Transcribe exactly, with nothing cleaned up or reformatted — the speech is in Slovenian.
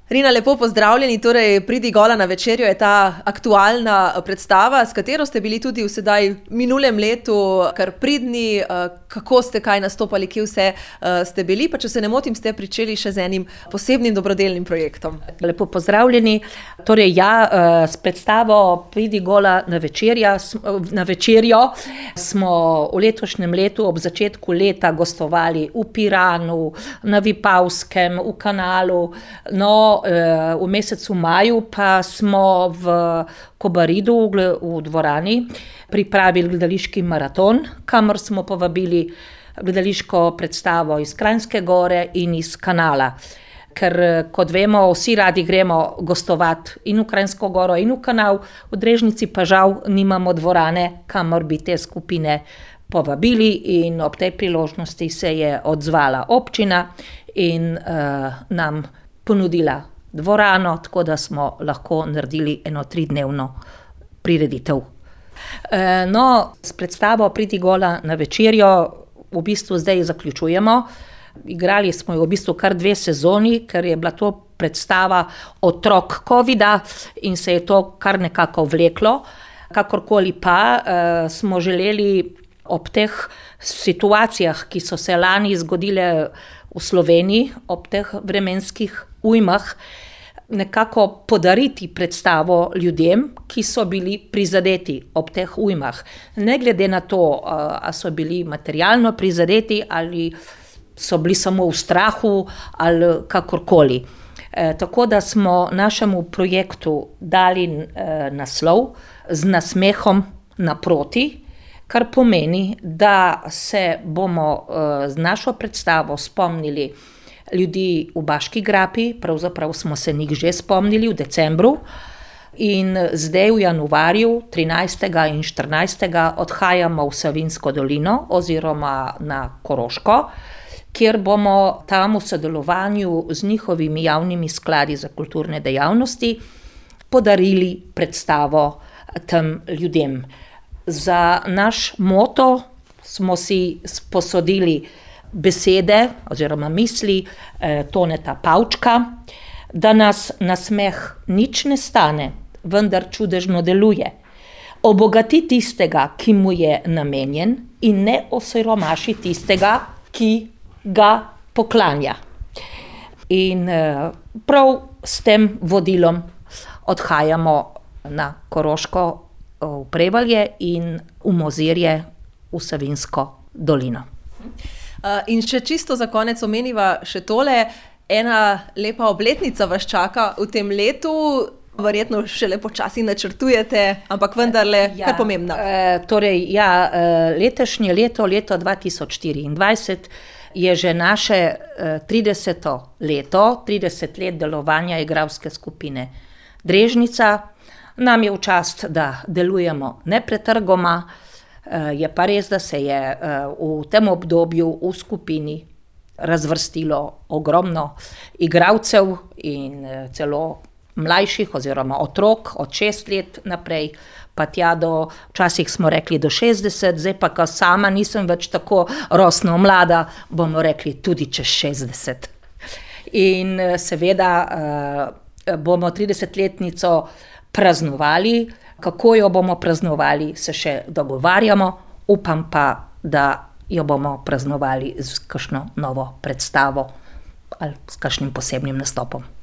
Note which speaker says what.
Speaker 1: Rina, lepo pozdravljeni, torej Pridi gola na večerjo je ta aktualna predstava, s katero ste bili tudi v sedaj minulem letu kar pridni, kako ste kaj nastopali, kje vse ste bili, pa če se ne motim, ste pričeli še z enim posebnim dobrodelnim projektom.
Speaker 2: Lepo pozdravljeni, torej ja, s predstavo Pridi gola na večerja, na večerjo smo v letošnjem letu ob začetku leta gostovali v Piranu, na Vipavskem, v Kanalu, no, v mesecu maju pa smo v Kobaridu v dvorani pripravili gledališki maraton, kamor smo povabili gledališko predstavo iz Kranjske Gore in iz Kanala. Ker, kot vemo, vsi radi gremo gostovati in v Kranjsko Goro in v Kanal, v Drežnici pa žal nimamo dvorane, kamor bi te skupine povabili, in ob tej priložnosti se je odzvala občina in uh, nam ponudila dvorano, tako da smo lahko naredili eno tridnevno prireditev. E, no, s predstavo Pridi gola na večerjo v bistvu zdaj zaključujemo. Igrali smo jo v bistvu kar dve sezoni, ker je bila to predstava otrok covida in se je to kar nekako vleklo. Kakorkoli pa e, smo želeli ob teh situacijah, ki so se lani zgodile v Sloveniji, ob teh vremenskih ujmah, nekako podariti predstavo ljudem, ki so bili prizadeti ob teh ujmah. Ne glede na to, ali so bili materialno prizadeti ali so bili samo v strahu ali kakorkoli. E, tako da smo našemu projektu dali e, naslov Z nasmehom naproti, kar pomeni, da se bomo uh, z našo predstavo spomnili ljudi v Baški grapi, pravzaprav smo se njih že spomnili v decembru, in zdaj v januarju, trinajstega in štirinajstega odhajamo v Savinjsko dolino oziroma na Koroško, kjer bomo tam v sodelovanju z njihovimi javnimi skladi za kulturne dejavnosti podarili predstavo tem ljudem. Za naš moto smo si sposodili besede oziroma misli eh, Toneta Pavčka, da nas nasmeh nič ne stane, vendar čudežno deluje. Obogati tistega, ki mu je namenjen, in ne osiromaši tistega, ki ga poklanja. In eh, prav s tem vodilom odhajamo na Koroško, v Prevalje in v Mozirje v Savinjsko dolino.
Speaker 1: In še čisto za konec omeniva še tole, ena lepa obletnica vas čaka v tem letu, verjetno šele počasi načrtujete, ampak vendarle
Speaker 2: ja,
Speaker 1: kar pomembna.
Speaker 2: E, torej, ja, letošnje leto, leto dva tisoč štiriindvajset, je že naše trideseto leto, trideset let delovanja igralske skupine Drežnica. Nam je v čast, da delujemo nepretrgoma, je pa res, da se je v tem obdobju v skupini razvrstilo ogromno igralcev in celo mlajših oziroma otrok od šest let naprej, pa tja do, včasih smo rekli do šestdeset, zdaj pa, ko sama nisem več tako rosno mlada, bomo rekli tudi čez šestdeset. In seveda bomo tridesetletnico praznovali, kako jo bomo praznovali, se še dogovarjamo, upam pa, da jo bomo praznovali z kakšno novo predstavo ali s kakšnim posebnim nastopom.